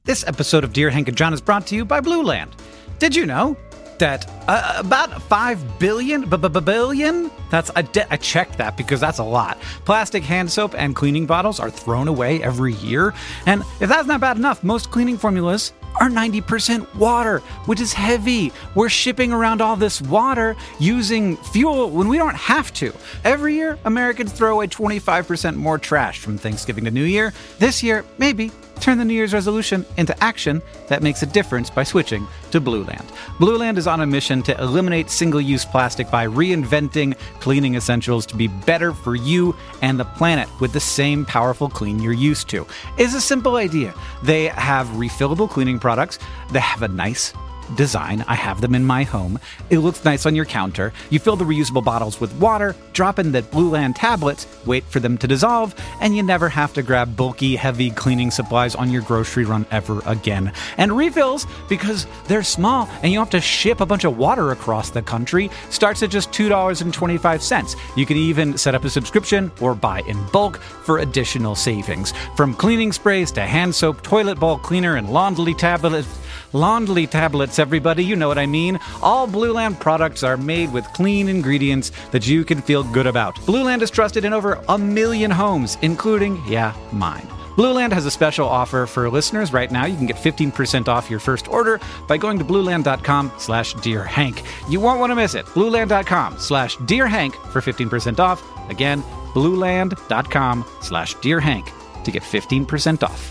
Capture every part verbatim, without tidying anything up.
This episode of Dear Hank and John is brought to you by Blue Land. Did you know that uh, about five billion, billion, that's, I, de- I checked that because that's a lot, plastic hand soap and cleaning bottles are thrown away every year? And if that's not bad enough, most cleaning formulas are ninety percent water, which is heavy. We're shipping around all this water using fuel when we don't have to. Every year, Americans throw away twenty-five percent more trash from Thanksgiving to New Year. This year, maybe turn the New Year's resolution into action that makes a difference by switching to Blue Land. Blue Land is on a mission to eliminate single-use plastic by reinventing cleaning essentials to be better for you and the planet with the same powerful clean you're used to. It's a simple idea. They have refillable cleaning products. They have a nice design. I have them in my home. It looks nice on your counter. You fill the reusable bottles with water, drop in the Blue Land tablets, wait for them to dissolve, and you never have to grab bulky, heavy cleaning supplies on your grocery run ever again. And refills, because they're small and you don't have to ship a bunch of water across the country, starts at just two dollars and twenty-five cents. You can even set up a subscription or buy in bulk for additional savings. From cleaning sprays to hand soap, toilet bowl cleaner, and laundry tablets, Laundry tablets, everybody, you know what I mean. All Blue Land products are made with clean ingredients that you can feel good about. Blue Land is trusted in over a million homes, including, yeah, mine. Blue Land has a special offer for listeners right now. You can get fifteen percent off your first order by going to blueland.com slash Dear Hank. You won't want to miss it. blueland.com slash Dear Hank for fifteen percent off. Again, blueland.com slash Dear Hank to get fifteen percent off.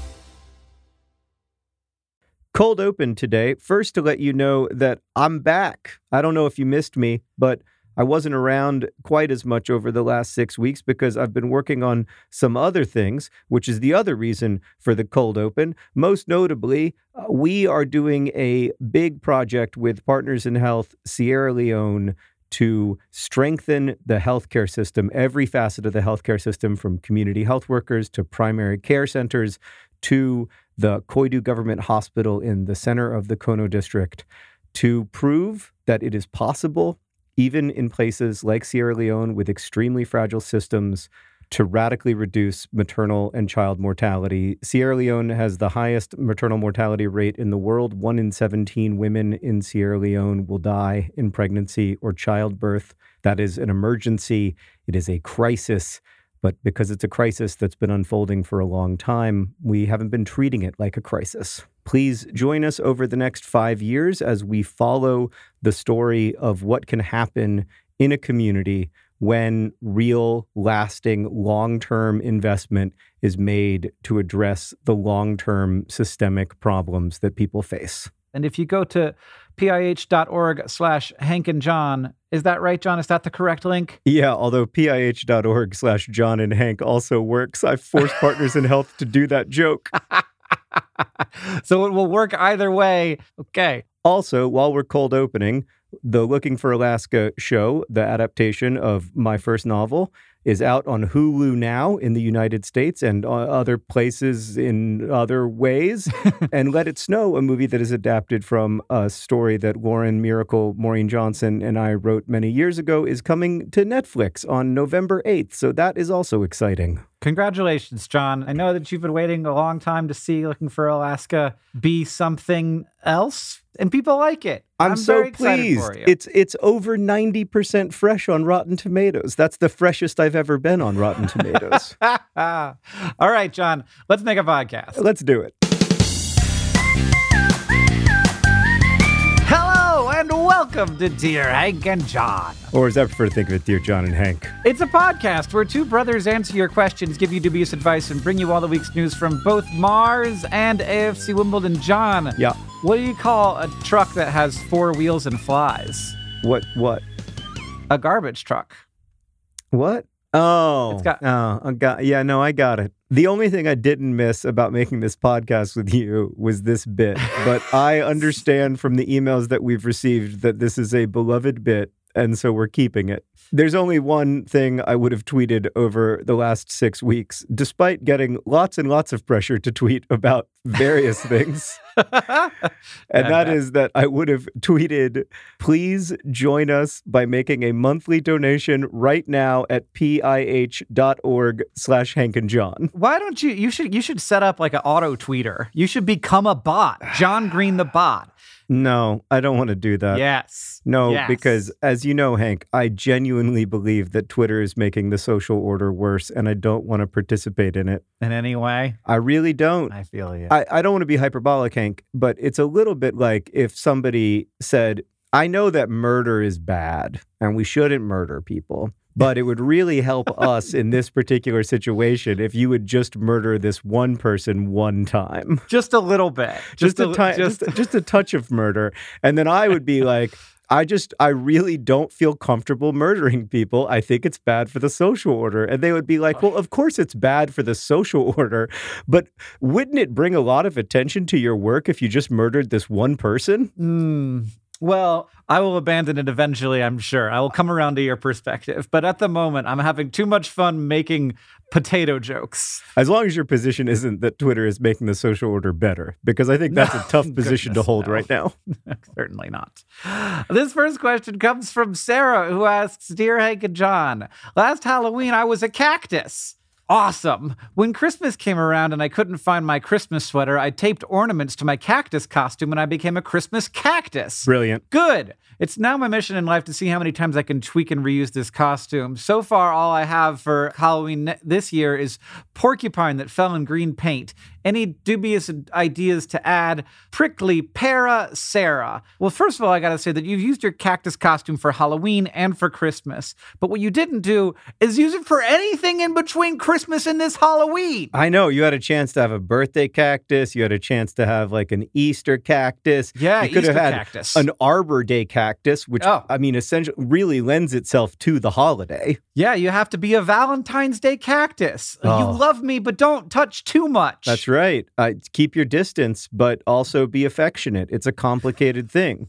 Cold open today. First, to let you know that I'm back. I don't know if you missed me, but I wasn't around quite as much over the last six weeks because I've been working on some other things, which is the other reason for the cold open. Most notably, uh, we are doing a big project with Partners in Health Sierra Leone to strengthen the healthcare system, every facet of the healthcare system, from community health workers to primary care centers to the Koidu Government Hospital in the center of the Kono District, to prove that it is possible, even in places like Sierra Leone with extremely fragile systems, to radically reduce maternal and child mortality. Sierra Leone has the highest maternal mortality rate in the world. One in seventeen women in Sierra Leone will die in pregnancy or childbirth. That is an emergency. It is a crisis. But because it's a crisis that's been unfolding for a long time, we haven't been treating it like a crisis. Please join us over the next five years as we follow the story of what can happen in a community when real, lasting, long-term investment is made to address the long-term systemic problems that people face. And if you go to pih.org slash Hank and John, is that right, John? Is that the correct link? Yeah, although pih.org slash John and Hank also works. I've forced Partners in Health to do that joke. So it will work either way. Okay. Also, while we're cold opening, the Looking for Alaska show, the adaptation of my first novel, is out on Hulu now in the United States and other places in other ways. And Let It Snow, a movie that is adapted from a story that Lauren Miracle, Maureen Johnson, and I wrote many years ago, is coming to Netflix on November eighth. So that is also exciting. Congratulations, John. I know that you've been waiting a long time to see Looking for Alaska be something else, and people like it. I'm, I'm so very pleased. For you. It's it's over ninety percent fresh on Rotten Tomatoes. That's the freshest I've ever been on Rotten Tomatoes. All right, John, let's make a podcast. Let's do it. Hello, and welcome to Dear Hank and John. Or as I prefer to think of it, Dear John and Hank. It's a podcast where two brothers answer your questions, give you dubious advice, and bring you all the week's news from both Mars and A F C Wimbledon. John, yeah. What do you call a truck that has four wheels and flies? What? What? A garbage truck. What? Oh, it's got- oh, I got, yeah, no, I got it. The only thing I didn't miss about making this podcast with you was this bit, but I understand from the emails that we've received that this is a beloved bit, and so we're keeping it. There's only one thing I would have tweeted over the last six weeks, despite getting lots and lots of pressure to tweet about various things. And that is that I would have tweeted, please join us by making a monthly donation right now at pih.org slash Hank and John. Why don't you, you should, you should set up like an auto tweeter. You should become a bot. John Green the bot. No, I don't want to do that. Yes. No, yes. because as you know, Hank, I genuinely believe that Twitter is making the social order worse, and I don't want to participate in it. In any way? I really don't. I feel you. I, I don't want to be hyperbolic, Hank, but it's a little bit like if somebody said, I know that murder is bad and we shouldn't murder people, but it would really help us in this particular situation if you would just murder this one person one time. Just a little bit. Just, Just, a, a, ti- just, just, just a touch of murder. And then I would be like, I just, I really don't feel comfortable murdering people. I think it's bad for the social order. And they would be like, well, of course it's bad for the social order, but wouldn't it bring a lot of attention to your work if you just murdered this one person? Mm. Well, I will abandon it eventually, I'm sure. I will come around to your perspective. But at the moment, I'm having too much fun making potato jokes. As long as your position isn't that Twitter is making the social order better, because I think that's No, a tough position goodness, to hold no. right now. Certainly not. This first question comes from Sarah, who asks, Dear Hank and John, last Halloween I was a cactus. Awesome. When Christmas came around and I couldn't find my Christmas sweater, I taped ornaments to my cactus costume and I became a Christmas cactus. Brilliant. Good. It's now my mission in life to see how many times I can tweak and reuse this costume. So far, all I have for Halloween this year is porcupine that fell in green paint. Any dubious ideas to add? Prickly Para Sarah. Well, first of all, I got to say that you've used your cactus costume for Halloween and for Christmas. But what you didn't do is use it for anything in between Christmas and this Halloween. I know. You had a chance to have a birthday cactus. You had a chance to have like an Easter cactus. Yeah, you could Easter have had cactus. an Arbor Day cactus, which, Oh. I mean, essentially really lends itself to the holiday. Yeah, you have to be a Valentine's Day cactus. Oh. You love me, but don't touch too much. That's right. Uh, keep your distance, but also be affectionate. It's a complicated thing.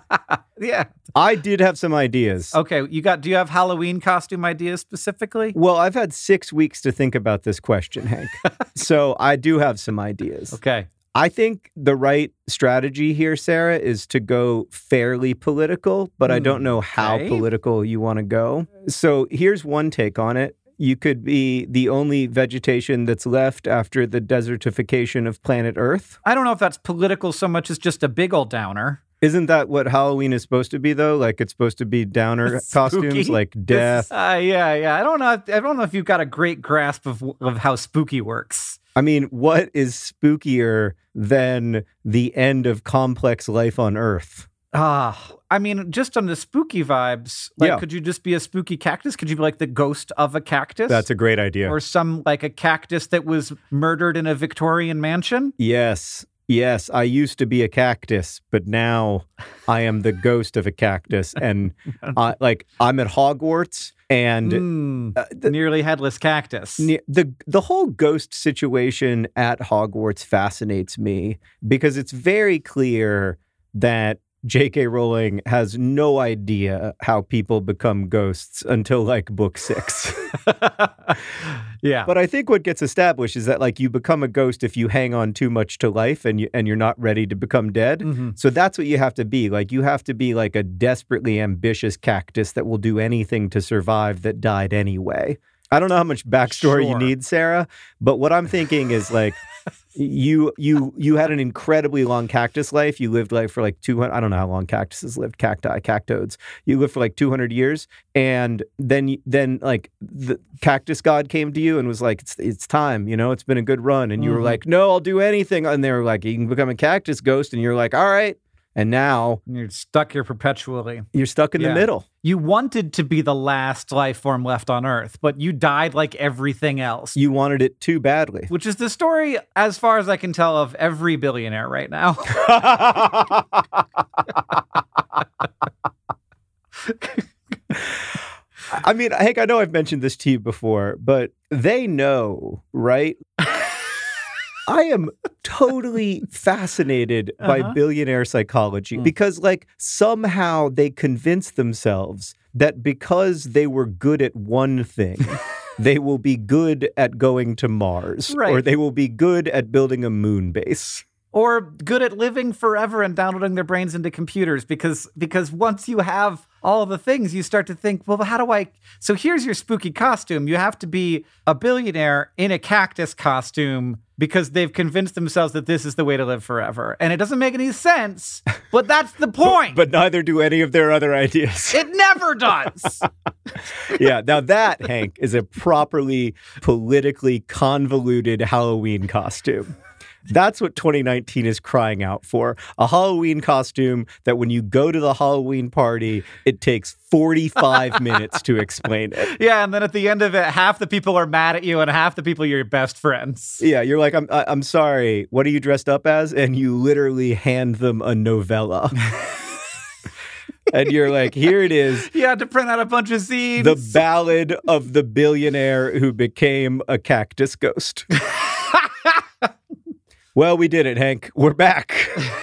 Yeah. I did have some ideas. Okay, you got, do you have Halloween costume ideas specifically? Well, I've had six weeks to think about this question, Hank. So I do have some ideas. Okay. I think the right strategy here, Sarah, is to go fairly political, but I don't know how Okay. political you want to go. So here's one take on it. You could be the only vegetation that's left after the desertification of planet Earth. I don't know if that's political so much as just a big old downer. Isn't that what Halloween is supposed to be, though? Like, it's supposed to be downer costumes, Spooky? like death. Uh, yeah, yeah. I don't know. If, I don't know if you've got a great grasp of of how spooky works. I mean, what is spookier than the end of complex life on Earth? Ah, I mean, just on the spooky vibes, like, Yeah. could you just be a spooky cactus? Could you be like the ghost of a cactus? That's a great idea. Or some, like, a cactus that was murdered in a Victorian mansion? Yes. Yes, I used to be a cactus, but now I am the ghost of a cactus. And uh, like, I'm at Hogwarts and Mm, uh, the, nearly headless cactus. ne- the the whole ghost situation at Hogwarts fascinates me because it's very clear that J K. Rowling has no idea how people become ghosts until like book six. Yeah. But I think what gets established is that like you become a ghost if you hang on too much to life and you and you're not ready to become dead. Mhm. So that's what you have to be. Like you have to be like a desperately ambitious cactus that will do anything to survive that died anyway. I don't know how much backstory you Sure. need, Sarah, but what I'm thinking is like you you you had an incredibly long cactus life. You lived like for like two hundred, I don't know how long cactuses lived, cacti, cactodes. You lived for like two hundred years, and then then like the cactus god came to you and was like, it's it's time, you know, it's been a good run, and you were Mhm. like, no, I'll do anything, and they were like, you can become a cactus ghost, and you're like, all right, and now You're stuck here perpetually. you're stuck in Yeah. the middle. You wanted to be the last life form left on Earth, but you died like everything else. You wanted it too badly. Which is the story, as far as I can tell, of every billionaire right now. I mean, Hank, I know I've mentioned this to you before, but they know, right? I am totally fascinated by Uh-huh. billionaire psychology Mm. because, like, somehow they convince themselves that because they were good at one thing, they will be good at going to Mars, Right. or they will be good at building a moon base. Or good at living forever and downloading their brains into computers, because because once you have all the things, you start to think, well, how do I... So here's your spooky costume. You have to be a billionaire in a cactus costume because they've convinced themselves that this is the way to live forever. And it doesn't make any sense, but that's the point. But neither do any of their other ideas. It never does. Yeah, now that, Hank, is a properly politically convoluted Halloween costume. That's what twenty nineteen is crying out for. A Halloween costume that when you go to the Halloween party, it takes forty-five minutes to explain it. Yeah, and then at the end of it, half the people are mad at you and half the people are your best friends. Yeah, you're like, I'm I- I'm sorry, what are you dressed up as? And you literally hand them a novella. And you're like, here it is. You had to print out a bunch of zines. The Ballad of the Billionaire Who Became a Cactus Ghost. Well, we did it, Hank. We're back.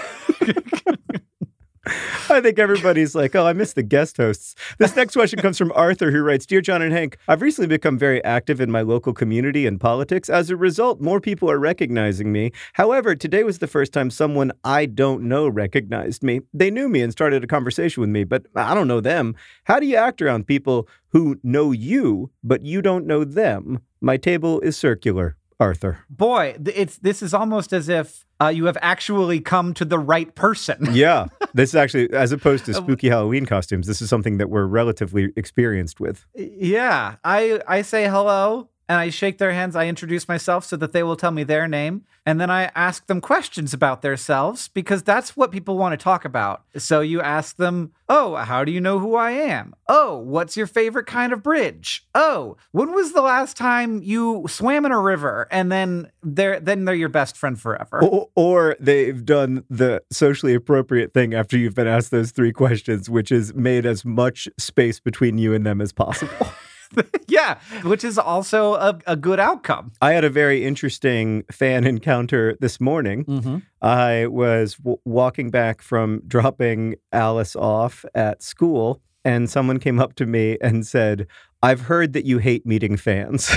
I think everybody's like, oh, I miss the guest hosts. This next question comes from Arthur, who writes, Dear John and Hank, I've recently become very active in my local community and politics. As a result, more people are recognizing me. However, today was the first time someone I don't know recognized me. They knew me and started a conversation with me, but I don't know them. How do you act around people who know you, but you don't know them? My table is circular. Arthur. Boy, th- it's this is almost as if uh, you have actually come to the right person. Yeah. This is actually, as opposed to spooky Halloween costumes, this is something that we're relatively experienced with. Yeah. I, I say hello and I shake their hands. I introduce myself so that they will tell me their name. And then I ask them questions about themselves because that's what people want to talk about. So you ask them, oh, how do you know who I am? Oh, what's your favorite kind of bridge? Oh, when was the last time you swam in a river? And then they're then they're your best friend forever. Or, or they've done the socially appropriate thing after you've been asked those three questions, which is made as much space between you and them as possible. Yeah, which is also a, a good outcome. I had a very interesting fan encounter this morning. Mm-hmm. I was w- walking back from dropping Alice off at school, and someone came up to me and said, I've heard that you hate meeting fans.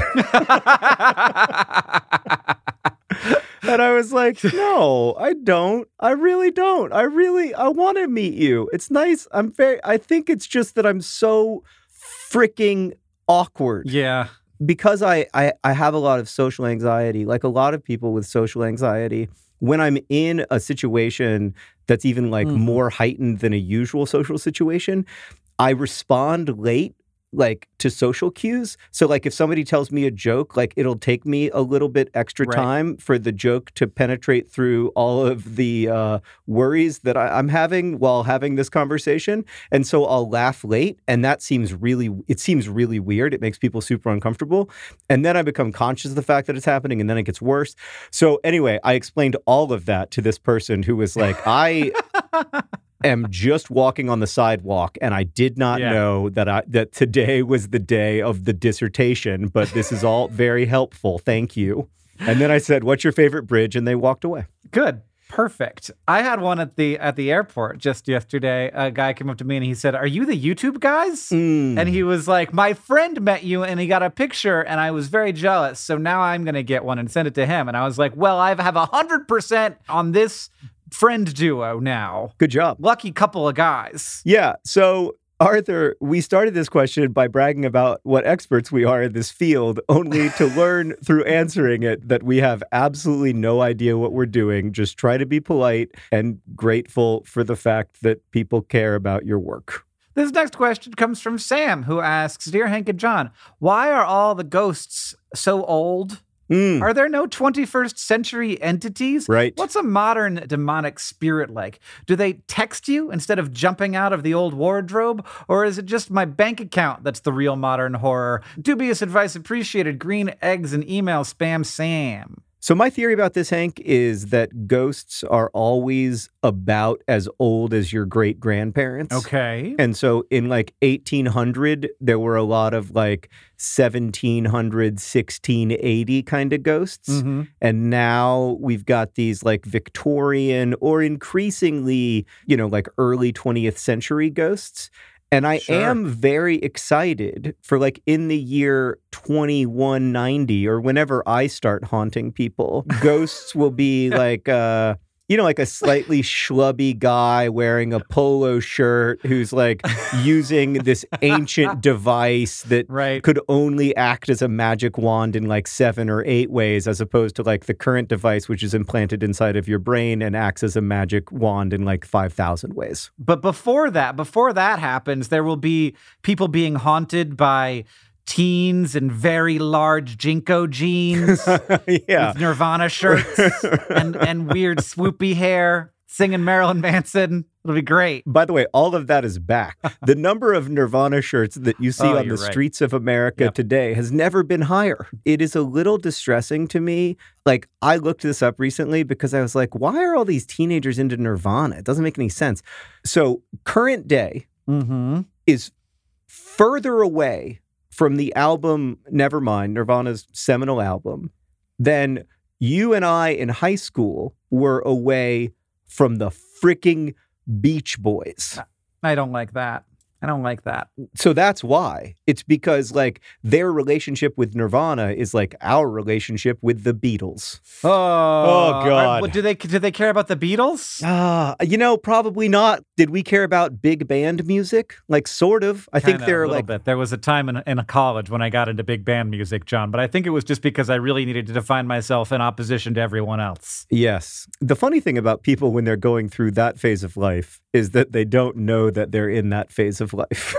And I was like, no, I don't. I really don't. I really, I want to meet you. It's nice. I'm very, I think it's just that I'm so freaking awkward. Yeah. Because I, I, I have a lot of social anxiety, like a lot of people with social anxiety, when I'm in a situation that's even like Mm-hmm. more heightened than a usual social situation, I respond late, like to social cues. So like if somebody tells me a joke, like it'll take me a little bit extra Right. time for the joke to penetrate through all of the uh, worries that I, I'm having while having this conversation. And so I'll laugh late. And that seems really, it seems really weird. It makes people super uncomfortable. And then I become conscious of the fact that it's happening and then it gets worse. So anyway, I explained all of that to this person who was like, I... am just walking on the sidewalk, and I did not Yeah. know that I that today was the day of the dissertation, but this is all very helpful. Thank you. And then I said, what's your favorite bridge? And they walked away. Good. Perfect. I had one at the at the airport just yesterday. A guy came up to me and he said, "Are you the YouTube guys?" Mm. And he was like, "My friend met you and he got a picture and I was very jealous. So now I'm going to get one and send it to him." And I was like, "Well, I have a hundred percent on this friend duo now. Good job. Lucky couple of guys." Yeah. So, Arthur, we started this question by bragging about what experts we are in this field, only to learn through answering it that we have absolutely no idea what we're doing. Just try to be polite and grateful for the fact that people care about your work. This next question comes from Sam, who asks, "Dear Hank and John, why are all the ghosts so old? Mm. Are there no twenty-first century entities? Right. What's a modern demonic spirit like? Do they text you instead of jumping out of the old wardrobe? Or is it just my bank account that's the real modern horror? Dubious advice appreciated. Green eggs and email spam Sam." So my theory about this, Hank, is that ghosts are always about as old as your great-grandparents. Okay. And so in like eighteen hundred, there were a lot of like seventeen hundred, sixteen eighty kind of ghosts. Mm-hmm. And now we've got these like Victorian or increasingly, you know, like early twentieth century ghosts. And I Sure. am very excited for like in the year twenty-one ninety or whenever I start haunting people, ghosts will be like, uh, you know, like a slightly schlubby guy wearing a polo shirt who's like using this ancient device that Right. could only act as a magic wand in like seven or eight ways, as opposed to like the current device, which is implanted inside of your brain and acts as a magic wand in like five thousand ways. But before that, before that happens, there will be people being haunted by teens in very large Jinko jeans Yeah. with Nirvana shirts and, and weird swoopy hair singing Marilyn Manson. It'll be great. By the way, all of that is back. The number of Nirvana shirts that you see Oh, on the you're right. streets of America Yep. today has never been higher. It is a little distressing to me. Like, I looked this up recently because I was like, why are all these teenagers into Nirvana? It doesn't make any sense. So, current day Mm-hmm. is further away from the album Nevermind, Nirvana's seminal album, than you and I in high school were away from the freaking Beach Boys. I don't like that. I don't like that. So that's why. It's because like their relationship with Nirvana is like our relationship with the Beatles. Oh, Oh, God. Are- do they do they care about the Beatles? Ah, you know, probably not. Did we care about big band music? Like sort of. I think Kinda, they're a little like bit. There was a time in, in a college when I got into big band music, John, but I think it was just because I really needed to define myself in opposition to everyone else. yes. The funny thing about people when they're going through that phase of life is that they don't know that they're in that phase of life.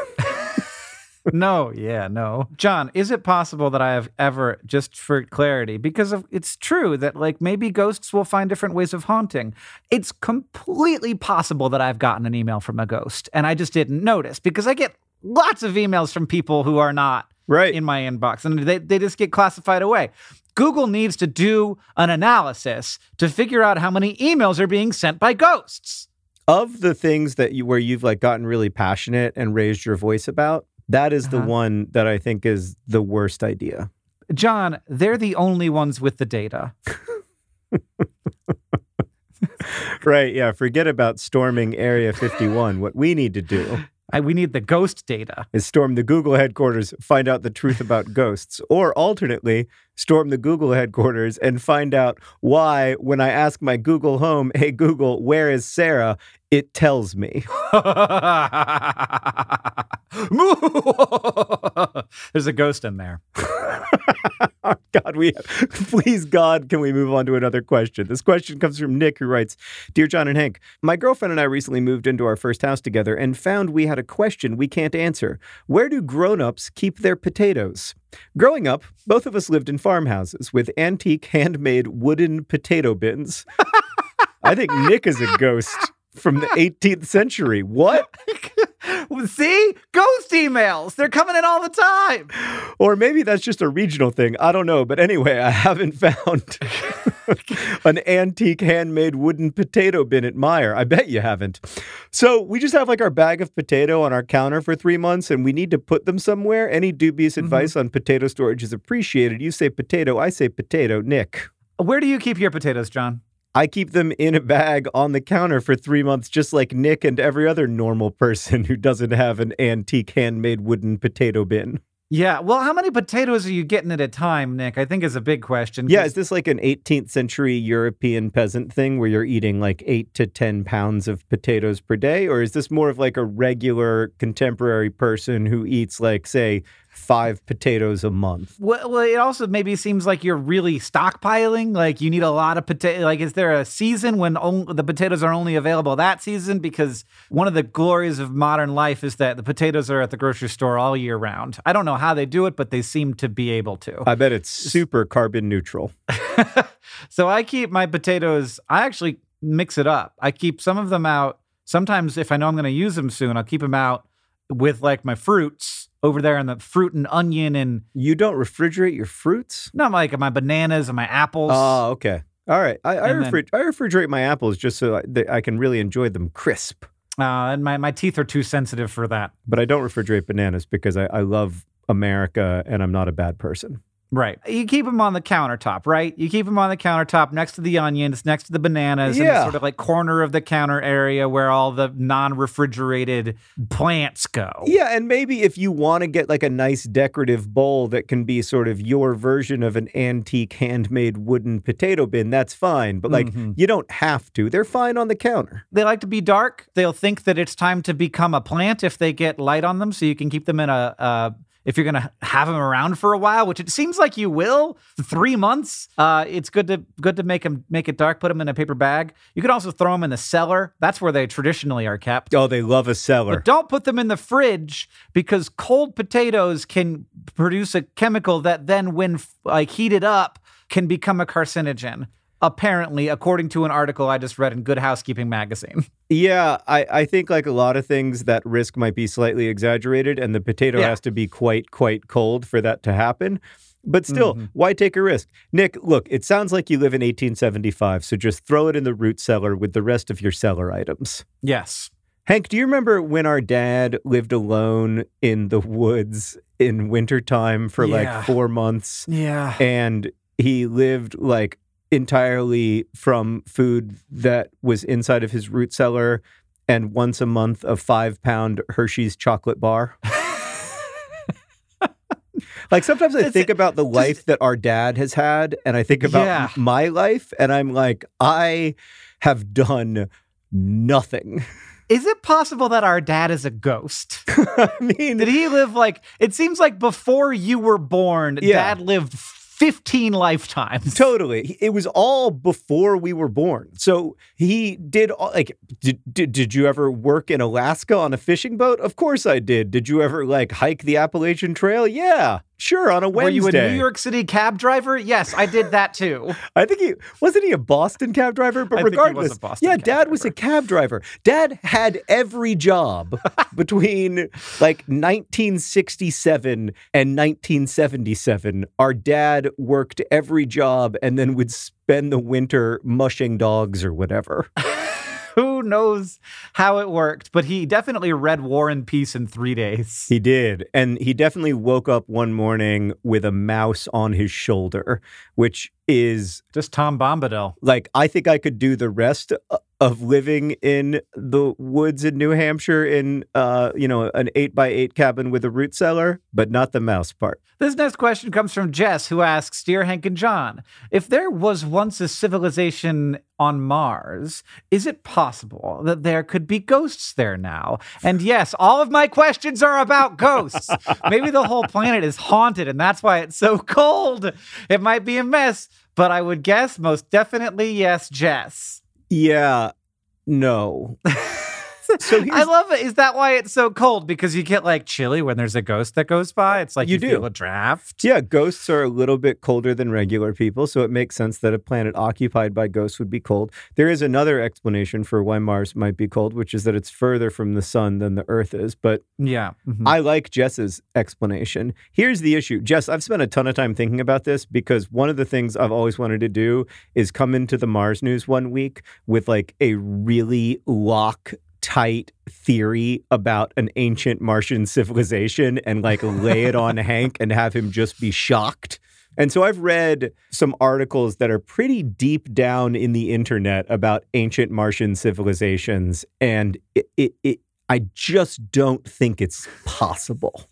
No, yeah, no. John, is it possible that I have ever, just for clarity, because of, it's true that like maybe ghosts will find different ways of haunting. It's completely possible that I've gotten an email from a ghost and I just didn't notice because I get lots of emails from people who are not Right. in my inbox and they, they just get classified away. Google needs to do an analysis to figure out how many emails are being sent by ghosts. Of the things that you where you've like gotten really passionate and raised your voice about, that is the Uh-huh. one that I think is the worst idea. John, they're the only ones with the data. Right, yeah, forget about storming Area fifty-one. What we need to do I, we need the ghost data. is storm the Google headquarters, find out the truth about ghosts, or alternately, storm the Google headquarters and find out why when I ask my Google Home, "Hey Google, where is Sarah?" it tells me. There's a ghost in there. Oh, God, we please, God, can we move on to another question? This question comes from Nick, who writes, "Dear John and Hank, my girlfriend and I recently moved into our first house together and found we had a question we can't answer. Where do grown-ups keep their potatoes? Growing up, both of us lived in farmhouses with antique handmade wooden potato bins." I think Nick is a ghost from the eighteenth century. What? See? Ghost emails. They're coming in all the time. Or maybe that's just a regional thing. I don't know. But anyway, I haven't found an antique handmade wooden potato bin at Meijer. I bet you haven't. So we just have like our bag of potato on our counter for three months and we need to put them somewhere. Any dubious Mm-hmm. advice on potato storage is appreciated. You say potato, I say potato. Nick. Where do you keep your potatoes, John? I keep them in a bag on the counter for three months, just like Nick and every other normal person who doesn't have an antique handmade wooden potato bin. Yeah. Well, how many potatoes are you getting at a time, Nick? I think is a big question. Yeah, 'cause- is this like an eighteenth century European peasant thing where you're eating like eight to ten pounds of potatoes per day? Or is this more of like a regular contemporary person who eats like, say, five potatoes a month? Well, well, it also maybe seems like you're really stockpiling. Like you need a lot of potato. Like, is there a season when on- the potatoes are only available that season? Because one of the glories of modern life is that the potatoes are at the grocery store all year round. I don't know how they do it, but they seem to be able to. I bet it's super carbon neutral. So I keep my potatoes, I actually mix it up. I keep some of them out. Sometimes if I know I'm going to use them soon, I'll keep them out with like my fruits over there in the fruit and onion and You don't refrigerate your fruits? not like my bananas and my apples. Oh, okay. All right. I, I, And then- refri- I refrigerate my apples just so I, that I can really enjoy them crisp. Uh, and my, my teeth are too sensitive for that. But I don't refrigerate bananas because I, I love America and I'm not a bad person. Right. You keep them on the countertop, right? You keep them on the countertop next to the onions, next to the bananas, in the Yeah. sort of like corner of the counter area where all the non-refrigerated plants go. Yeah, and maybe if you want to get like a nice decorative bowl that can be sort of your version of an antique handmade wooden potato bin, that's fine. But like, Mhm. you don't have to. They're fine on the counter. They like to be dark. They'll think that it's time to become a plant if they get light on them, so you can keep them in a... a if you're going to have them around for a while, which it seems like you will, three months, uh, it's good to good to make them make it dark. Put them in a paper bag. You can also throw them in the cellar. That's where they traditionally are kept. Oh, they love a cellar. But don't put them in the fridge because cold potatoes can produce a chemical that then, when like heated up, can become a carcinogen. Apparently, according to an article I just read in Good Housekeeping magazine. Yeah, I, I think like a lot of things, that risk might be slightly exaggerated, and the potato Yeah. has to be quite, quite cold for that to happen. But still, Mm-hmm. why take a risk? Nick, look, it sounds like you live in eighteen seventy-five, so just throw it in the root cellar with the rest of your cellar items. Yes. Hank, do you remember when our dad lived alone in the woods in wintertime for Yeah. like four months? Yeah. And he lived like entirely from food that was inside of his root cellar and once a month a five pound Hershey's chocolate bar. Like sometimes I It's- think about the just- life that our dad has had, and I think about Yeah. m- my life, and I'm like, I have done nothing. Is it possible that our dad is a ghost? I mean, Did he live like, it seems like before you were born, Yeah. dad lived fifteen lifetimes. totally. It was all before we were born. So he did all, like, did, did, did you ever work in Alaska on a fishing boat? Of course I did. Did you ever like hike the Appalachian Trail? Yeah, sure. On a Were Wednesday. you a New York City cab driver? Yes, I did that too. I think he, wasn't he a Boston cab driver? But I think he was a regardless, Boston yeah, cab dad was a cab driver. Dad had every job between like nineteen sixty-seven and nineteen seventy-seven. Our dad worked every job and then would spend the winter mushing dogs or whatever. Who knows how it worked, but he definitely read War and Peace in three days. He did. And he definitely woke up one morning with a mouse on his shoulder, which is Just Tom Bombadil. like, I think I could do the rest of living in the woods in New Hampshire in, uh, you know, an eight by eight cabin with a root cellar, but not the mouse part. This next question comes from Jess, who asks, Dear Hank and John, if there was once a civilization on Mars, is it possible that there could be ghosts there now? And yes, all of my questions are about ghosts. Maybe the whole planet is haunted, and that's why it's so cold. It might be a mess, but I would guess most definitely yes, Jess. Yeah, no. So here's, I love it. Is that why it's so cold? Because you get like chilly when there's a ghost that goes by? It's like you, You do. feel a draft. yeah, ghosts are a little bit colder than regular people, so it makes sense that a planet occupied by ghosts would be cold. There is another explanation for why Mars might be cold, which is that it's further from the sun than the Earth is, but Yeah. Mhm. I like Jess's explanation. Here's the issue. Jess, I've spent a ton of time thinking about this because one of the things I've always wanted to do is come into the Mars News one week with like a really lock tight theory about an ancient Martian civilization and like lay it on Hank and have him just be shocked. And so I've read some articles that are pretty deep down in the internet about ancient Martian civilizations, and it, it, it I just don't think it's possible.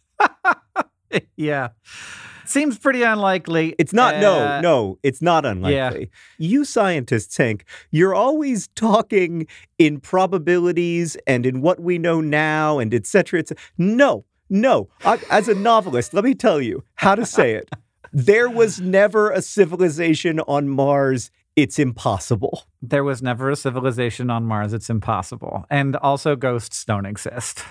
Yeah. Seems pretty unlikely. It's not, Uh, no, no, it's not unlikely. You scientists, Hank, you're always talking in probabilities and in what we know now and et cetera, et cetera. No, no. I, as a novelist, let me tell you how to say it. There was never a civilization on Mars. It's impossible. There was never a civilization on Mars. It's impossible. And also ghosts don't exist.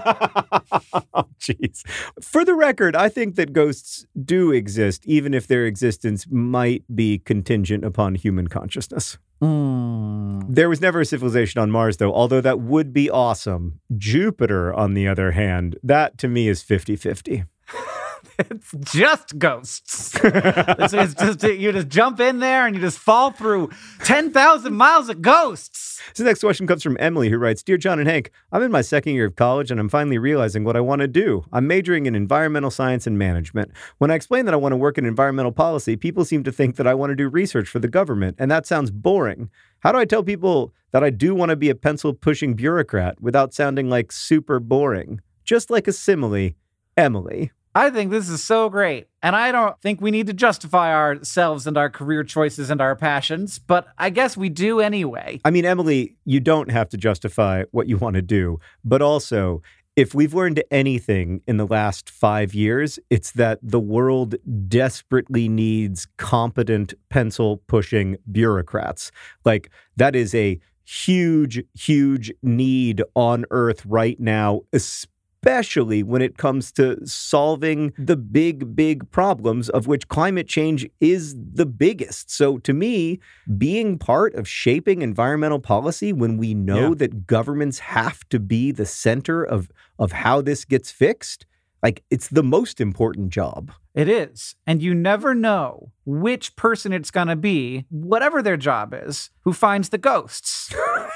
Jeez. For the record, I think that ghosts do exist, even if their existence might be contingent upon human consciousness. Mm. There was never a civilization on Mars, though, although that would be awesome. Jupiter, on the other hand, that to me is fifty-fifty. It's just ghosts. it's, it's just you just jump in there and you just fall through ten thousand miles of ghosts. This next question comes from Emily, who writes, Dear John and Hank, I'm in my second year of college and I'm finally realizing what I want to do. I'm majoring in environmental science and management. When I explain that I want to work in environmental policy, people seem to think that I want to do research for the government, and that sounds boring. How do I tell people that I do want to be a pencil-pushing bureaucrat without sounding like super boring? Just like a simile, Emily. I think this is so great, and I don't think we need to justify ourselves and our career choices and our passions, but I guess we do anyway. I mean, Emily, you don't have to justify what you want to do, but also, if we've learned anything in the last five years, it's that the world desperately needs competent pencil-pushing bureaucrats. Like, that is a huge, huge need on Earth right now, especially especially when it comes to solving the big, big problems of which climate change is the biggest. So to me, being part of shaping environmental policy when we know yeah. that governments have to be the center of, of how this gets fixed, like, it's the most important job. It is. And you never know which person it's going to be, whatever their job is, who finds the ghosts.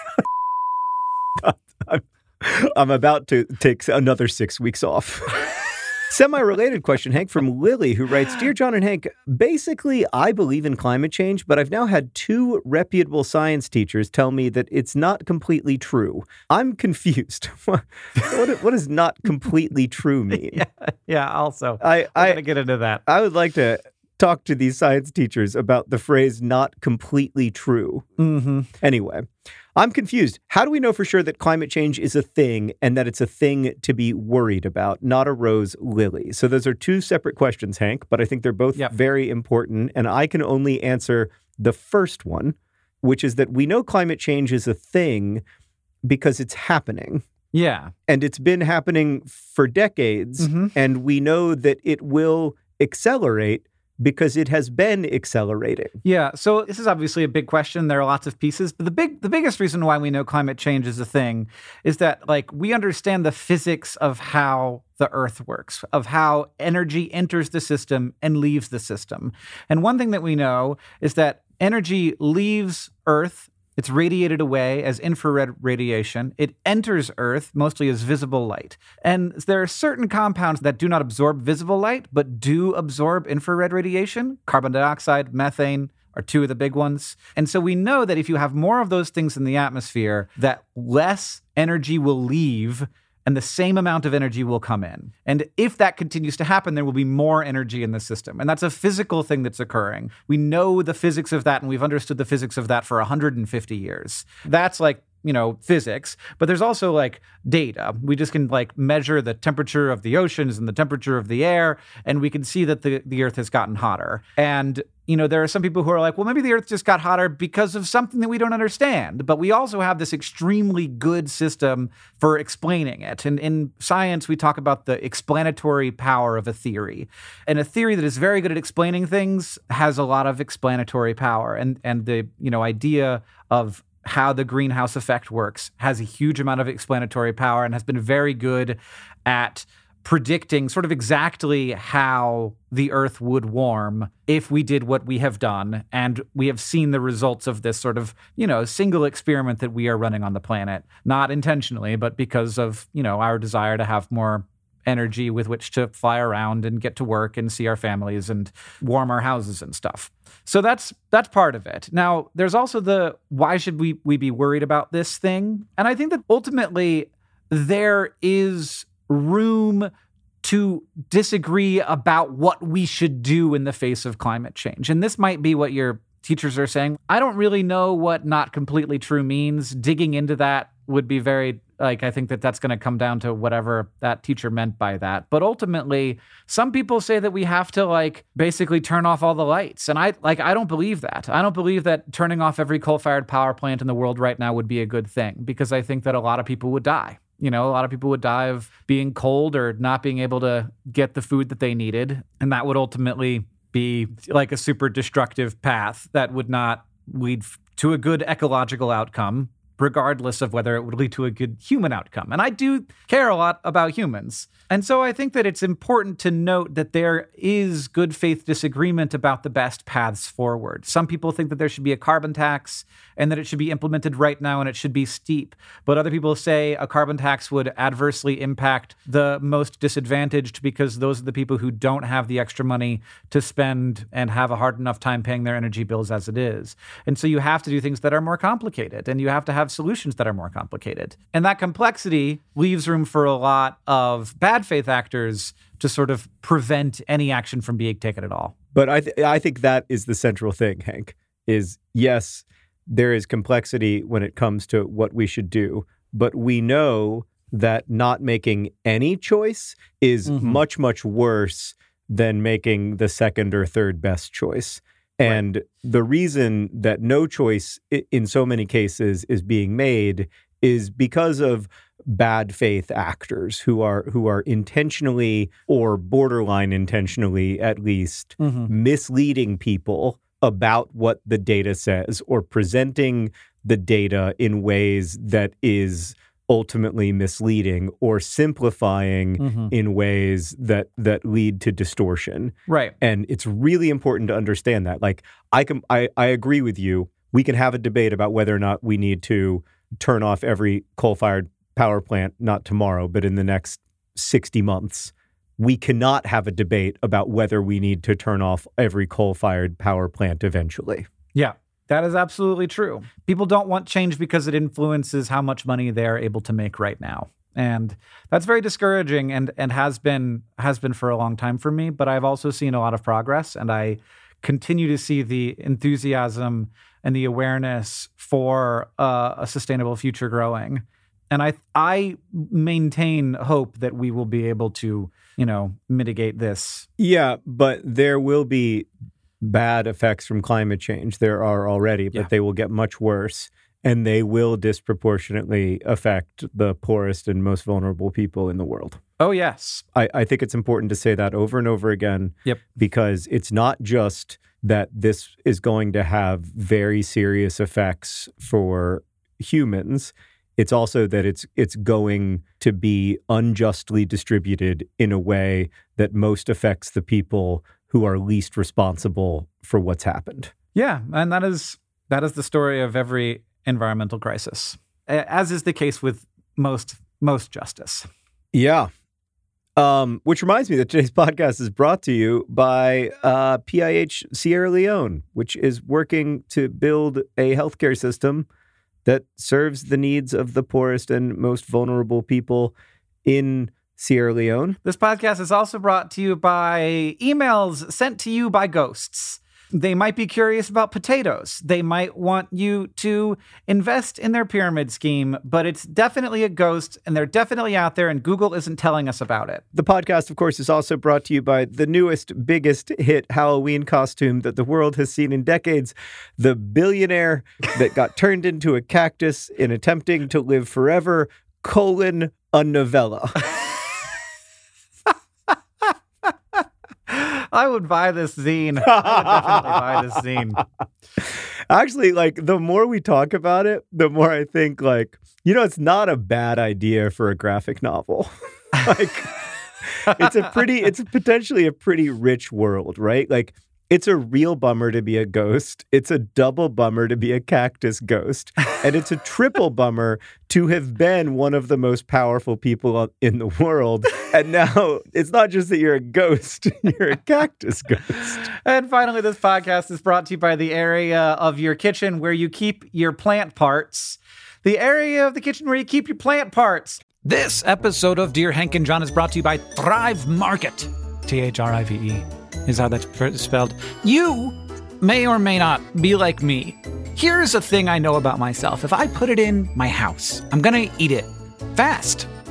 I'm about to take another six weeks off. Semi-related question, Hank, from Lily, who writes, Dear John and Hank, basically, I believe in climate change, but I've now had two reputable science teachers tell me that it's not completely true. I'm confused. what, what does not completely true mean? Yeah, yeah also. I, I'm I, going to get into that. I would like to talk to these science teachers about the phrase not completely true. Mm-hmm. Anyway. I'm confused. How do we know for sure that climate change is a thing and that it's a thing to be worried about, not a rose lily? So those are two separate questions, Hank, but I think they're both yep. very important. And I can only answer the first one, which is that we know climate change is a thing because it's happening. Yeah. And it's been happening for decades. Mm-hmm. And we know that it will accelerate because it has been accelerating. Yeah, so this is obviously a big question. There are lots of pieces, but the big the biggest reason why we know climate change is a thing is that, like, we understand the physics of how the Earth works, of how energy enters the system and leaves the system. And one thing that we know is that energy leaves Earth. It's radiated away as infrared radiation. It enters Earth mostly as visible light. And there are certain compounds that do not absorb visible light, but do absorb infrared radiation. Carbon dioxide, methane are two of the big ones. And so we know that if you have more of those things in the atmosphere, that less energy will leave and the same amount of energy will come in. And if that continues to happen, there will be more energy in the system. And that's a physical thing that's occurring. We know the physics of that, and we've understood the physics of that for one hundred fifty years. That's like, you know, physics, but there's also like data. We just can like measure the temperature of the oceans and the temperature of the air, and we can see that the, the Earth has gotten hotter. And, you know, there are some people who are like, well, maybe the Earth just got hotter because of something that we don't understand. But we also have this extremely good system for explaining it. And in science, we talk about the explanatory power of a theory. And a theory that is very good at explaining things has a lot of explanatory power. And, and the, you know, idea of how the greenhouse effect works has a huge amount of explanatory power and has been very good at predicting sort of exactly how the Earth would warm if we did what we have done. And we have seen the results of this sort of, you know, single experiment that we are running on the planet, not intentionally, but because of, you know, our desire to have more energy with which to fly around and get to work and see our families and warm our houses and stuff. So that's that's part of it. Now, there's also the why should we we be worried about this thing? And I think that ultimately there is room to disagree about what we should do in the face of climate change. And this might be what your teachers are saying. I don't really know what not completely true means. Digging into that would be very, like, I think that that's going to come down to whatever that teacher meant by that. But ultimately, some people say that we have to, like, basically turn off all the lights. And I, like, I don't believe that. I don't believe that turning off every coal-fired power plant in the world right now would be a good thing, because I think that a lot of people would die. You know, a lot of people would die of being cold or not being able to get the food that they needed. And that would ultimately be like a super destructive path that would not lead to a good ecological outcome. regardless of whether it would lead to a good human outcome. And I do care a lot about humans. And so I think that it's important to note that there is good faith disagreement about the best paths forward. Some people think that there should be a carbon tax and that it should be implemented right now and it should be steep. But other people say a carbon tax would adversely impact the most disadvantaged because those are the people who don't have the extra money to spend and have a hard enough time paying their energy bills as it is. And so you have to do things that are more complicated and you have to have solutions that are more complicated. And that complexity leaves room for a lot of bad faith actors to sort of prevent any action from being taken at all. But I th- I think that is the central thing, Hank, is yes, there is complexity when it comes to what we should do, but we know that not making any choice is mm-hmm. much, much worse than making the second or third best choice. And right. the reason that no choice in so many cases is being made is because of bad faith actors who are who are intentionally or borderline intentionally at least mm-hmm. misleading people about what the data says or presenting the data in ways that is ultimately misleading or simplifying mm-hmm. in ways that that lead to distortion. Right. And it's really important to understand that. Like I can I, I agree with you. We can have a debate about whether or not we need to turn off every coal-fired power plant, not tomorrow, but in the next sixty months. We cannot have a debate about whether we need to turn off every coal-fired power plant eventually. Yeah, that is absolutely true. People don't want change because it influences how much money they're able to make right now. And that's very discouraging and and has been has been for a long time for me, but I've also seen a lot of progress and I continue to see the enthusiasm and the awareness for uh, a sustainable future growing. And I I maintain hope that we will be able to, you know, mitigate this. Yeah, but there will be bad effects from climate change. There are already, but yeah. they will get much worse. And they will disproportionately affect the poorest and most vulnerable people in the world. Oh, yes. I, I think it's important to say that over and over again. Yep. Because it's not just that this is going to have very serious effects for humans. It's also that it's it's going to be unjustly distributed in a way that most affects the people who are least responsible for what's happened. Yeah, and that is that is the story of every environmental crisis, as is the case with most most justice. Yeah. Um, which reminds me that today's podcast is brought to you by uh, P I H Sierra Leone, which is working to build a healthcare system that serves the needs of the poorest and most vulnerable people in Sierra Leone. This podcast is also brought to you by emails sent to you by ghosts. They might be curious about potatoes. They might want you to invest in their pyramid scheme, but it's definitely a ghost, and they're definitely out there, and Google isn't telling us about it. The podcast, of course, is also brought to you by the newest, biggest hit Halloween costume that the world has seen in decades, the billionaire that got turned into a cactus in attempting to live forever, colon, a novella. I would buy this zine. I would definitely buy this zine. Actually, like, the more we talk about it, the more I think, like, you know, it's not a bad idea for a graphic novel. Like, it's a pretty, it's potentially a pretty rich world, right? Like, it's a real bummer to be a ghost. It's a double bummer to be a cactus ghost. And it's a triple bummer to have been one of the most powerful people in the world. And now it's not just that you're a ghost, you're a cactus ghost. And finally, this podcast is brought to you by the area of your kitchen where you keep your plant parts. The area of the kitchen where you keep your plant parts. This episode of Dear Hank and John is brought to you by Thrive Market. T H R I V E. Is how that's spelled. You may or may not be like me. Here's a thing I know about myself. If I put it in my house, I'm going to eat it fast.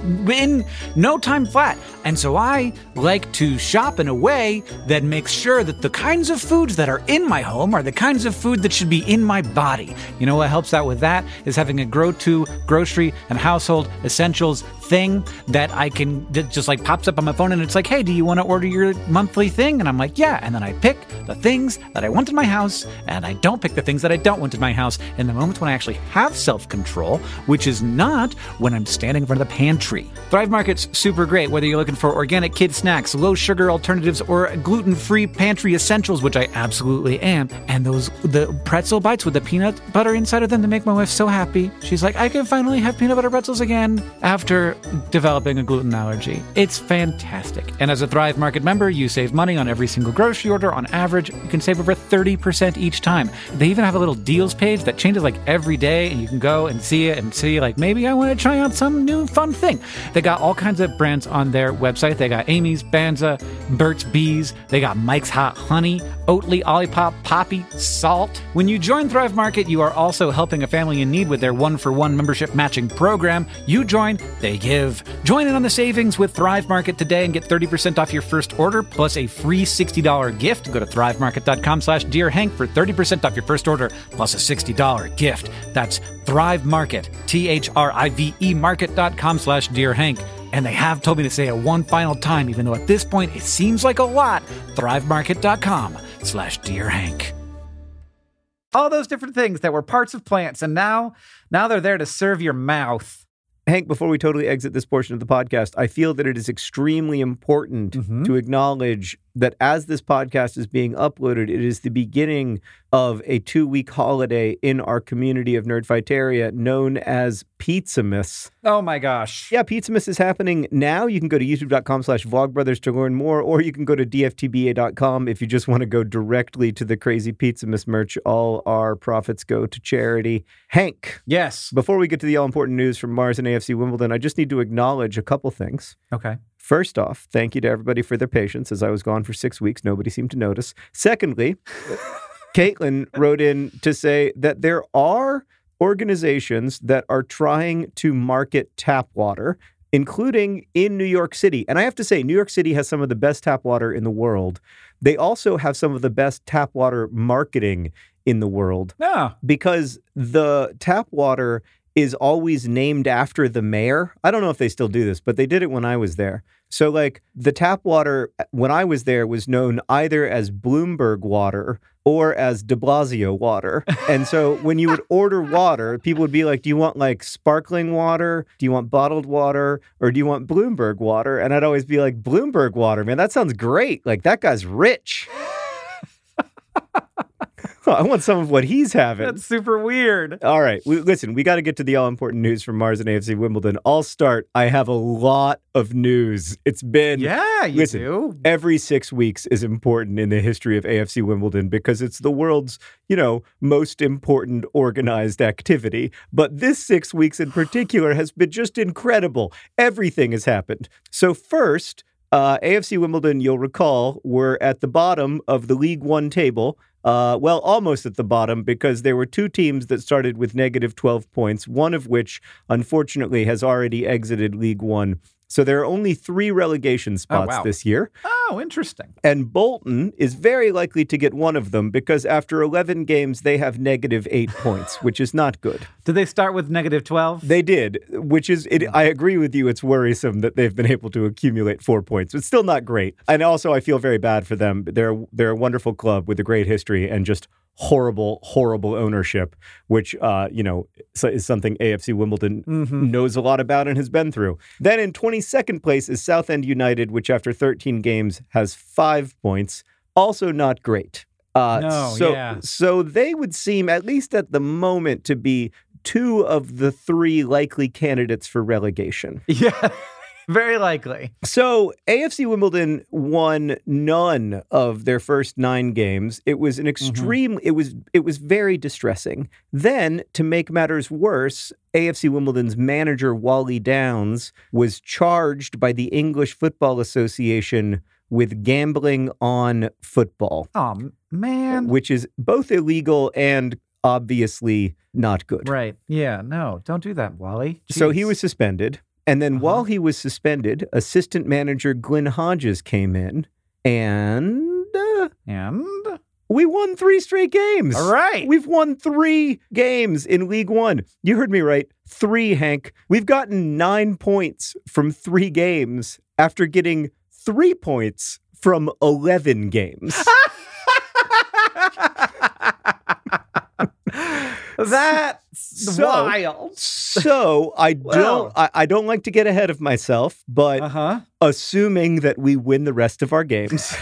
in no time flat. And so I like to shop in a way that makes sure that the kinds of foods that are in my home are the kinds of food that should be in my body. You know what helps out with that is having a grow-to grocery and household essentials thing that I can, that just like pops up on my phone and it's like, hey, do you want to order your monthly thing? And I'm like, yeah. And then I pick the things that I want in my house and I don't pick the things that I don't want in my house in the moments when I actually have self-control, which is not when I'm standing in front of the pantry. Thrive Market's super great, whether you're looking for organic kid snacks, low sugar alternatives, or gluten-free pantry essentials, which I absolutely am. And those, the pretzel bites with the peanut butter inside of them, that make my wife so happy. She's like, I can finally have peanut butter pretzels again after developing a gluten allergy. It's fantastic. And as a Thrive Market member, you save money on every single grocery order. On average, you can save over thirty percent each time. They even have a little deals page that changes like every day, and you can go and see it and see like, maybe I want to try out some new fun thing. They got all kinds of brands on their website. They got Amy's, Banza, Burt's Bees. They got Mike's Hot Honey, Oatly, Olipop, Poppy, Salt. When you join Thrive Market, you are also helping a family in need with their one-for-one membership matching program. You join, they give. Join in on the savings with Thrive Market today and get thirty percent off your first order plus a free sixty dollars gift. Go to thrivemarket.com slash Dear Hank for thirty percent off your first order plus a sixty dollars gift. That's Thrive Market, T H R I V E market.com slash Dear Hank. And they have told me to say it one final time, even though at this point it seems like a lot. thrivemarket.com slash Dear Hank. All those different things that were parts of plants, and now, now they're there to serve your mouth. Hank, before we totally exit this portion of the podcast, I feel that it is extremely important mm-hmm. to acknowledge that as this podcast is being uploaded, it is the beginning of a two-week holiday in our community of Nerdfighteria known as Pizzamas. Oh my gosh. Yeah, Pizzamas is happening now. You can go to youtube.com slash vlogbrothers to learn more, or you can go to d f t b a dot com if you just want to go directly to the crazy Pizzamas merch. All our profits go to charity. Hank. Yes. Before we get to the all-important news from Mars and A F C Wimbledon, I just need to acknowledge a couple things. Okay. First off, thank you to everybody for their patience as I was gone for six weeks. Nobody seemed to notice. Secondly, Caitlin wrote in to say that there are organizations that are trying to market tap water, including in New York City. And I have to say, New York City has some of the best tap water in the world. They also have some of the best tap water marketing in the world. Yeah. Because the tap water is always named after the mayor. I don't know if they still do this, but they did it when I was there. So, like, the tap water, when I was there, was known either as Bloomberg water or as de Blasio water. And so when you would order water, people would be like, do you want, like, sparkling water? Do you want bottled water? Or do you want Bloomberg water? And I'd always be like, Bloomberg water, man, that sounds great. Like, that guy's rich. I want some of what he's having. That's super weird. All right. We, listen, we got to get to the all-important news from Mars and A F C Wimbledon. I'll start. I have a lot of news. It's been... Yeah, you listen, do. Every six weeks is important in the history of A F C Wimbledon because it's the world's, you know, most important organized activity. But this six weeks in particular has been just incredible. Everything has happened. So first, uh, A F C Wimbledon, you'll recall, were at the bottom of the League One table. Uh, well, almost at the bottom, because there were two teams that started with negative twelve points, one of which, unfortunately, has already exited League One. So there are only three relegation spots oh, wow. this year. Oh, interesting. And Bolton is very likely to get one of them because after eleven games, they have negative eight points, which is not good. Did they start with negative twelve? They did, which is, it, I agree with you, it's worrisome that they've been able to accumulate four points. It's still not great. And also, I feel very bad for them. They're, they're a wonderful club with a great history and just horrible, horrible ownership, which, uh, you know, is something A F C Wimbledon mm-hmm. knows a lot about and has been through. Then in twenty-second place is Southend United, which after thirteen games has five points. Also not great. Uh, no, so, yeah. So they would seem, at least at the moment, to be two of the three likely candidates for relegation. Yeah. Very likely. So A F C Wimbledon won none of their first nine games. It was an extreme, mm-hmm. it was it was very distressing. Then, to make matters worse, A F C Wimbledon's manager, Wally Downs, was charged by the English Football Association with gambling on football. Oh, man. Which is both illegal and obviously not good. Right. Yeah, no, don't do that, Wally. Jeez. So he was suspended. And then Uh-huh. while he was suspended, assistant manager Glenn Hodges came in, and uh, And we won three straight games. all right. We've won three games in League One. You heard me right. Three, Hank. We've gotten nine points from three games after getting three points from eleven games. That's So- wild. So I Well. don't I, I don't like to get ahead of myself, but Uh-huh. assuming that we win the rest of our games,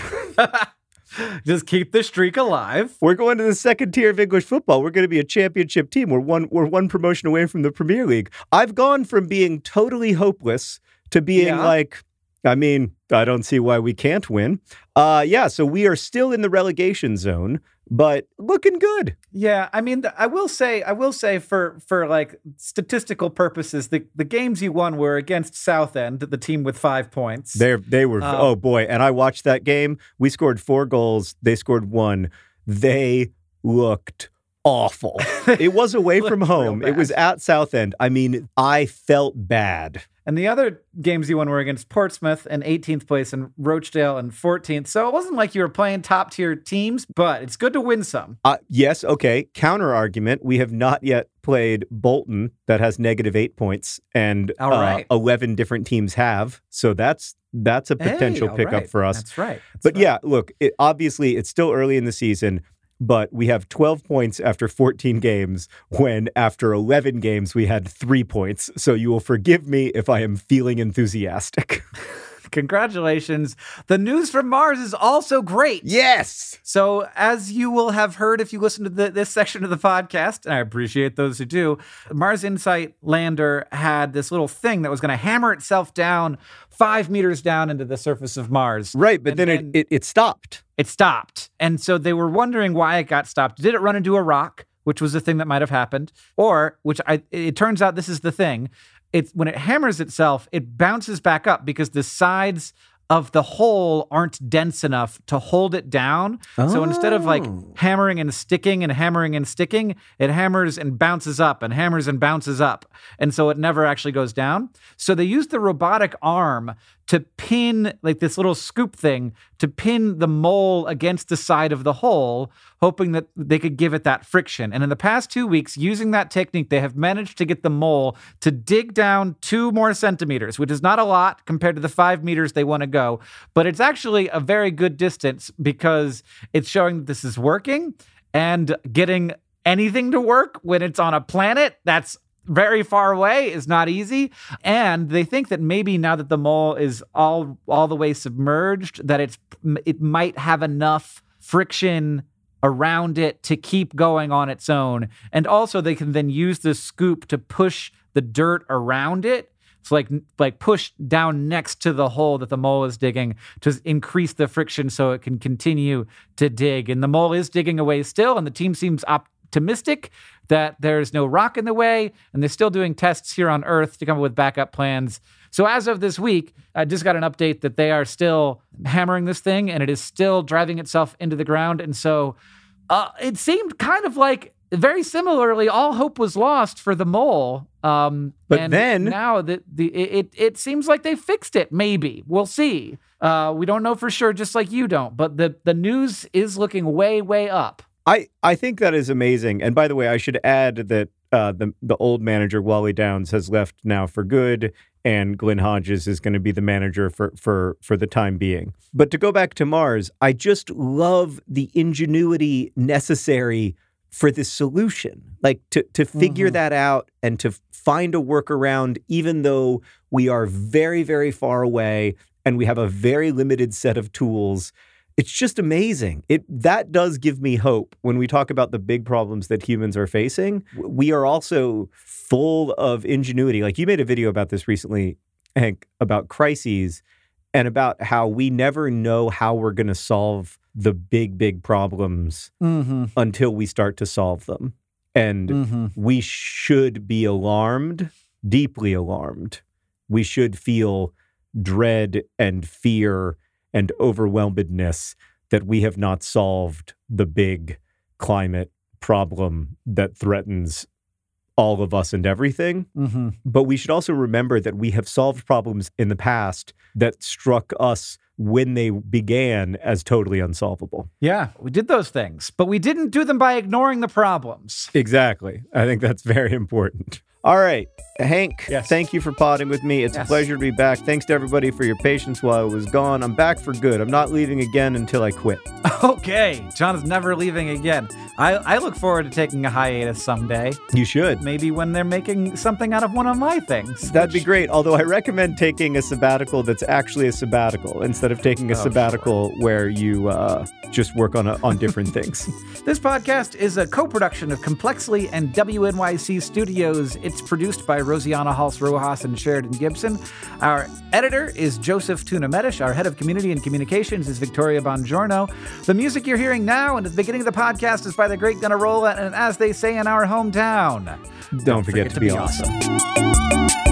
Just keep the streak alive. we're going to the second tier of English football. We're going to be a championship team. We're one we're one promotion away from the Premier League. I've gone from being totally hopeless to being Yeah. like, I mean, I don't see why we can't win. Uh yeah, so we are still in the relegation zone, but looking good. Yeah, I mean, th- I will say, I will say, for for like statistical purposes, the, the games you won were against Southend, the team with five points. They they were Um, oh boy, and I watched that game. We scored four goals. They scored one. They looked awful. It was away from Looked real home. It was bad. at Southend. I mean, I felt bad. And the other games you won were against Portsmouth in eighteenth place and Rochdale in fourteenth. So it wasn't like you were playing top tier teams, but it's good to win some. Uh, yes, okay. Counter argument. We have not yet played Bolton, that has negative eight points, and All right. uh, eleven different teams have. So that's that's a Hey, potential all pickup right. for us. That's right. That's But right. yeah, look, it, obviously it's still early in the season, but we have twelve points after fourteen games when after eleven games we had three points. So you will forgive me if I am feeling enthusiastic. Congratulations. The news from Mars is also great. Yes. So, as you will have heard if you listen to the, this section of the podcast, and I appreciate those who do, Mars Insight lander had this little thing that was going to hammer itself down five meters down into the surface of Mars. Right, but And then then- it, it it stopped. It stopped. And so they were wondering why it got stopped. Did it run into a rock, which was the thing that might have happened? Or, which I, it turns out this is the thing, it's when it hammers itself, it bounces back up because the sides of the hole aren't dense enough to hold it down. So instead of like Oh. hammering and sticking and hammering and sticking, it hammers and bounces up and hammers and bounces up. And so it never actually goes down. So they used the robotic arm to pin, like this little scoop thing, to pin the mole against the side of the hole, hoping that they could give it that friction. And in the past two weeks, using that technique, they have managed to get the mole to dig down two more centimeters, which is not a lot compared to the five meters they want to go. But it's actually a very good distance because it's showing that this is working, and getting anything to work when it's on a planet that's very far away is not easy. And they think that maybe now that the mole is all all the way submerged, that it's it might have enough friction around it to keep going on its own. And also they can then use the scoop to push the dirt around it. So like like push down next to the hole that the mole is digging to increase the friction so it can continue to dig. And the mole is digging away still, and the team seems optimistic that there's no rock in the way, and they're still doing tests here on Earth to come up with backup plans. So as of this week, I just got an update that they are still hammering this thing, and it is still driving itself into the ground. And so uh, it seemed kind of like, very similarly, all hope was lost for the mole. Um, But and then- now the, the it it seems like they fixed it. Maybe we'll see. Uh, we don't know for sure, just like you don't. But the the news is looking way way up. I, I think that is amazing. And by the way, I should add that uh, the the old manager, Wally Downs, has left now for good, and Glenn Hodges is going to be the manager for, for, for the time being. But to go back to Mars, I just love the ingenuity necessary for this solution. Like to, to figure Mhm. that out and to find a workaround, even though we are very, very far away and we have a very limited set of tools. It's just amazing. It that does give me hope when we talk about the big problems that humans are facing. We are also full of ingenuity. Like you made a video about this recently, Hank, about crises and about how we never know how we're going to solve the big, big problems Mm-hmm. until we start to solve them. And Mm-hmm. we should be alarmed, deeply alarmed. We should feel dread and fear and overwhelmedness that we have not solved the big climate problem that threatens all of us and everything. Mm-hmm. But we should also remember that we have solved problems in the past that struck us when they began as totally unsolvable. Yeah, we did those things, but we didn't do them by ignoring the problems. Exactly. I think that's very important. All right, Hank, yes. Thank you for potting with me. It's yes. a pleasure to be back. Thanks to everybody for your patience while I was gone. I'm back for good. I'm not leaving again until I quit. Okay, John is never leaving again. I, I look forward to taking a hiatus someday. You should. Maybe when they're making something out of one of my things. That'd which... be great, although I recommend taking a sabbatical that's actually a sabbatical instead of taking a oh, sabbatical sure. where you uh, just work on, a, on different things. This podcast is a co-production of Complexly and W N Y C Studios. It's produced by Rosianna Halse Rojas and Sheridan Gibson. Our editor is Joseph Tuna-Medish. Our head of community and communications is Victoria Bongiorno. The music you're hearing now and at the beginning of the podcast is by the great Gunnarolla, and as they say in our hometown, don't, don't forget, forget to, to be, be awesome. awesome.